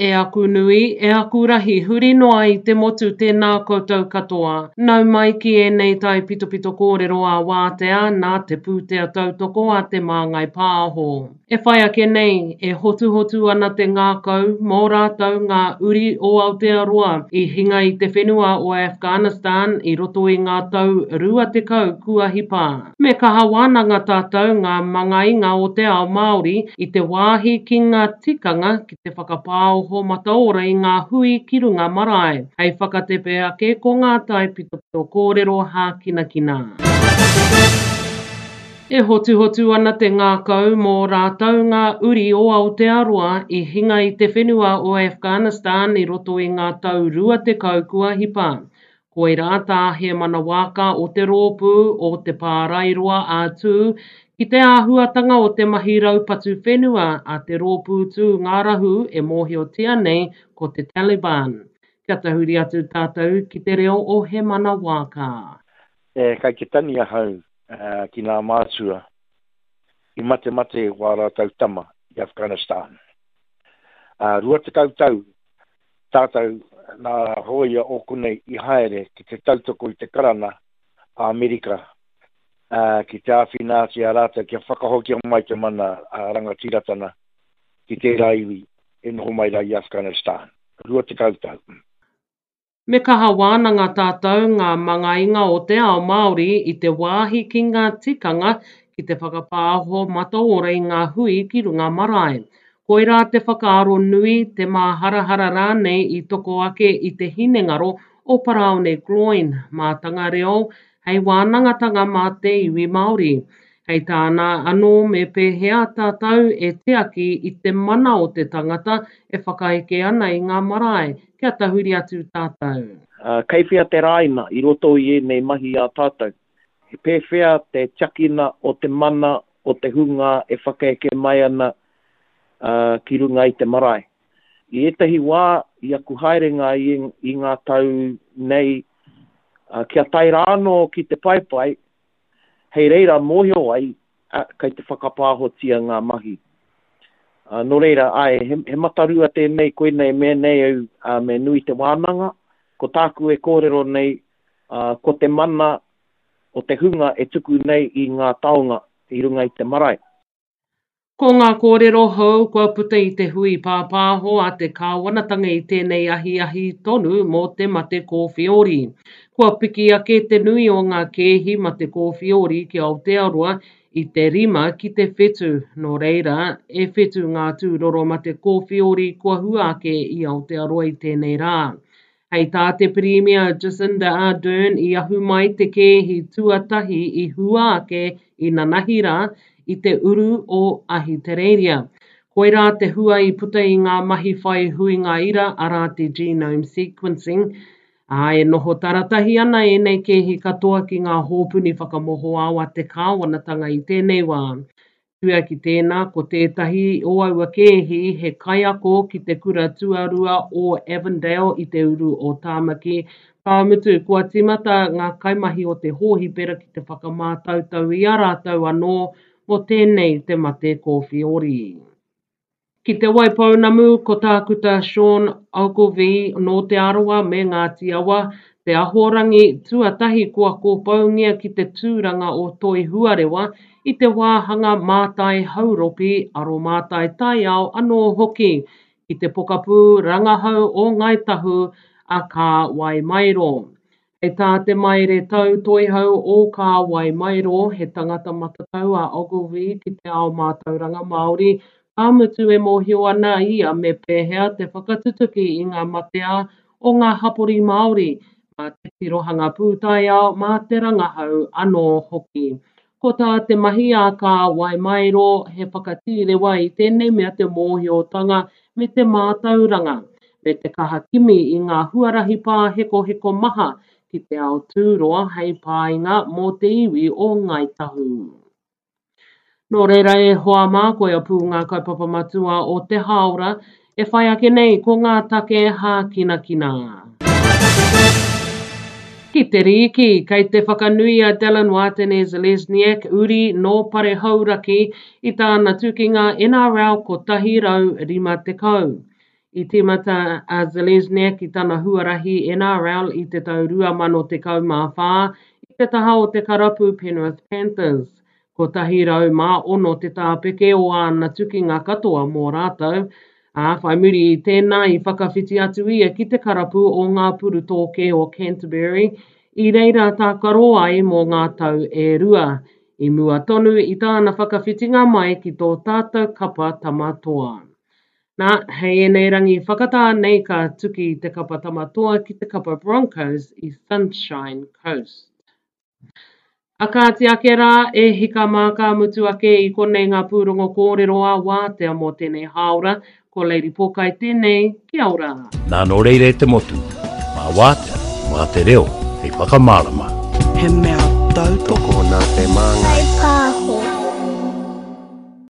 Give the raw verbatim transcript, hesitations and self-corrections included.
e aku nui, e aku rahi, huri noa i te motu tēnā koutou katoa. Nau mai ki e nei tai pito pito kōrero a wātea, nā te pūtea tautoko a te māngai pāho. E whai ake nei, e hotu hotu ana te ngākau, mō rātou ngā uri o Aotearoa, i hinga i te whenua o Afghanistan, i roto i ngā tau rua te kau kua hipa. Me kaha wānanga tātou ngā mangainga o te ao Māori, i te wāhi ki ngā tikanga ki te whakapāoho mataora i ngā hui ki runga marae. Hei whakatepe ake ko ngā tai pito pito kōrero hākina kina. E hotu hotu ana te ngākau mō rātou ngā uri o Aotearoa i hinga i te whenua o Afghanistan i roto i ngā tau rua te kau kua hipa. Koira tā he mana wāka o te rōpū o te pārairoa ātū ki te āhuatanga o te mahi raupatu whenua a te rōpū tū ngā rahu e mōhiotia nei ko te Taliban. Kia tahuri atu tātou ki te reo o he mana wāka. E kai ke tani ahau uh, ki ngā mātua i mate mate wā rātou tama i Afghanistan. Uh, rua te kautau tātou nā hoia o kunei i haere ki te tautoko i te karana a Amerika. Uh, ki te awhina ki a rātou ki a whakahoki o mai te mana a uh, rangatiratana ki te raiwi e noho mai rai i Afghanistan. Rua te kautau. Me kaha wānanga tātou ngā mangainga o te ao Māori i te wāhi ki ngā tikanga ki te whakapāho mataora i ngā hui ki runga marae. Koira te whakaaro nui te māharahara rānei i toko ake i te hinengaro o Paraone Gloin mā tanga reo hei wānangatanga mā te iwi Māori. Hei tāna anō me pēhea tātou e te aki i te mana o te tangata e whakaeke ana i ngā marae. Kia tahuri atu tātou. Uh, kei whea te rāina i roto i e nei mahi a tātou. He pēwhea te tiakina o te mana o te hunga e whakaeke mai ana uh, ki runga i te marae. I etahi wā i aku haerenga i, i ngā tau nei Uh, kia tai rāno ki te paipai, hei reira mōhio ai, uh, kei te whakapāhotia ngā mahi. Uh, no reira, ai, he, he matarua tēnei koenei me nei au uh, me nui te wānanga, ko tāku e kōrero nei, uh, ko te mana o te hunga e tuku nei i ngā taonga i runga i te marae. Ko ngā kōrero hou kua puta i te hui pāpāho a te kāwanatanga i tēnei ahi ahi tonu mō te mate kōwhiori. Kua piki ake te nui o ngā kēhi mate kōwhiori ki Aotearoa i te rima ki te whetu. No reira, e whetu ngā tūroro mate kōwhiori kua hua ake i Aotearoa i tēnei rā. Hei tā te Premier Jacinda Ardern i ahu mai te kēhi tuatahi i hua ake i Nanahira i te uru o Ahitereiria. Koira te hua i puta i ngā mahi whai hui ngā ira ara te genome sequencing. A e noho taratahi ana e nei kehi katoa ki ngā hōpuni whakamoho awa te kāwanatanga i tēnei wā. Tua ki tēnā ko tētahi o aua kehi he kaiako ki te kura tuarua o Avondale i te uru o Tāmaki. Pāmutu, kua timata ngā kaimahi o te hōhi pera ki te whakamātautau i a rātau anō o tēnei te mate kōwhiori. Ki te Waipounamu, ko tākuta Sean Ogilvie no te Arawa me Ngāti Awa, te ahorangi tuatahi kua kōpaungia ki te tūranga o Toi Huarewa i te wāhanga mātai hauropi aro mātai tai ao anō hoki i te pokapū rangahau o Ngaitahu a kā Waimairo. E tā te maere tau toihau o kā Waimairo he tangata matatau a Ogilvie ki te ao mātauranga Māori. Pāmutu e mōhio ana ia me pēhea te whakatutuki i ngā matea o ngā hapori Māori mā te tirohanga pūtai ao mā te rangahau anō hoki. Ko tā te mahi a kā Waimairo he whakatirewa i tēnei mea te mōhiotanga me te mātauranga, me te kahakimi i ngā huarahi pā heko heko maha ki te ao tūroa hei pāinga mō te iwi o Ngaitahu. Nō reira e hoa mā koe a pū ngā kaupapa matua o te haora, e whai ake nei ko ngā take hākina kina. Ki te riki, kei te whakanui a Dylan Watene-Zelezniak uri no pare hauraki i tāna tukinga N R L ko tahi rau rima te kau. I timata a Zelensky ki tana huarahi N R L i te tau rua mano te kau mā whā, i te taha o te karapu Penrith Panthers. Ko tahi rau mā ono te tāpeke o ana tuki ngā katoa mō rātou. A whai muri i tēnā i whakawhiti atu ia ki te karapu o ngā puru tōke o Canterbury, i reira tā karo ai mō ngā tau e rua. I mua tonu i tāna whakawhitinga mai ki tō tātou kapa tamatoa. Nā, hei e nei rangi whakatā nei ka tuki te kapa tamatoa ki te kapa Broncos i Sunshine Coast. A ka te ake rā e hika mā ka mutu ake i konei ngā pūrongo kōrero a wātea mō tēnei haora, ko Lady Pokai tēnei, kia ora. Nā no reire te motu, mā wātea, mā te reo, hei whakamārama. He mea tautoko nā te māngai.